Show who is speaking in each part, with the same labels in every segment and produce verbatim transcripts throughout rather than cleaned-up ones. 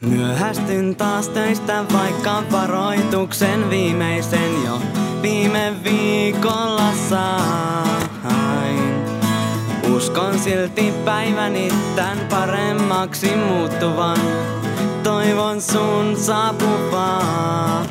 Speaker 1: Myöhästyn taas töistä, vaikka varoituksen viimeisen jo viime viikolla sain. Uskon silti päiväni tän paremmaksi muuttuvan, toivon sun saapuvan.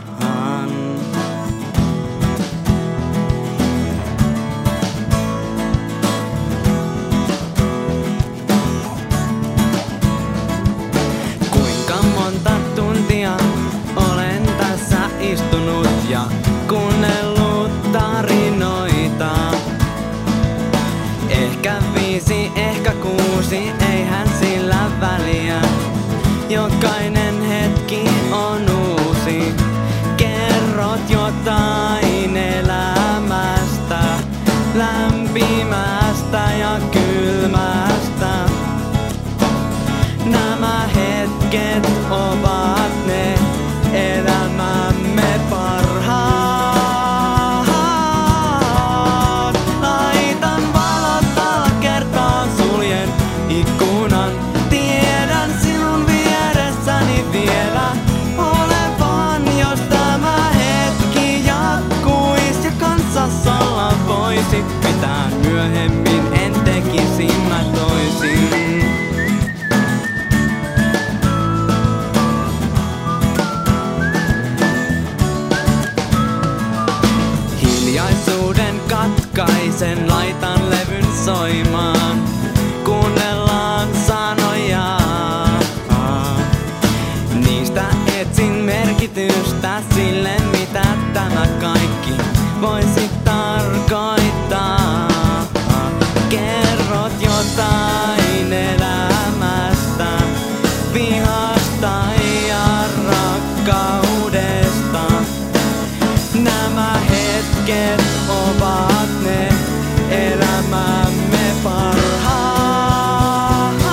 Speaker 1: Olen tässä istunut ja kuunnellut tarinoita. Ehkä viisi, ehkä kuusi, eihän sillä väliä. Jokainen hetki on uusi. Kerrot jotain elämästä, lämpimästä ja kylmästä. Nämä hetket ovat ne elämämme parhaat. Laitan valot alla kertaan, suljen ikkunan. Tiedän sinun vieressäni vielä olevan, jos tämä hetki jatkuis ja kanssas olla voisi. Mitään myöhemmin en tekisi mä toisin. Hiljaisuuden katkaisen, laitan levyn soimaan. Kuunnellaan sanoja. Niistä etsin merkitystä sille, mitä tämä kaikki voisi tarkoittaa. Kerrot jotain elämästä, vihasta ja rakkaudesta. Nämä hetket ovat ne elämämme parhaat.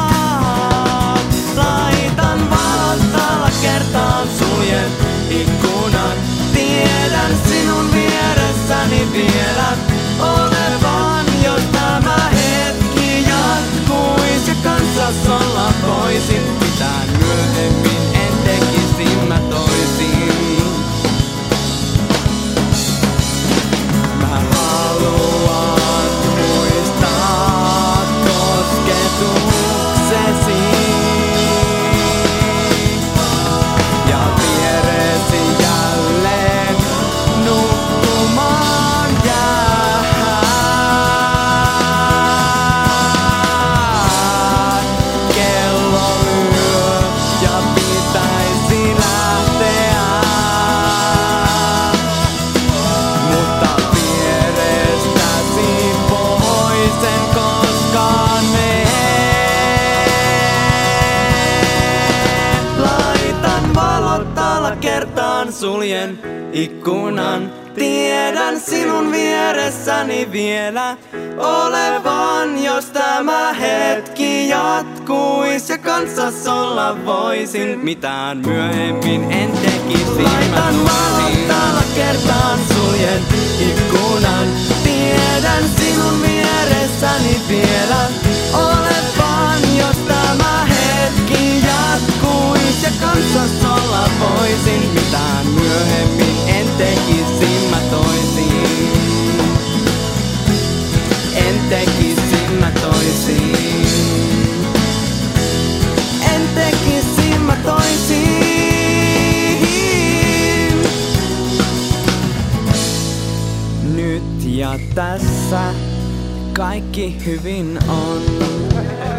Speaker 1: Laitan valot alla kertaan, suljen ikkunan. Tiedän sinun vieressäni vielä olevan, jos tämä hetki jatkuis ja kanssas olla voisin. Mitään myöhemmin en tekisi mä toisin. Kertaan suljen ikkunan. Tiedän sinun vieressäni vielä olevan, jos tämä hetki jatkuis ja kanssas olla voisin. Mitään myöhemmin en tekisi. Laitan valot alla kertaan, suljen ikkunan. Tiedän sinun vieressäni vielä olevan, jos tämä hetki jatkuis ja kanssas olla voisin. Mitään myöhemmin en tekisi mä toisin. En tekisi mä toisin. En tekisi mä toisin. Nyt ja tässä kaikki hyvin on.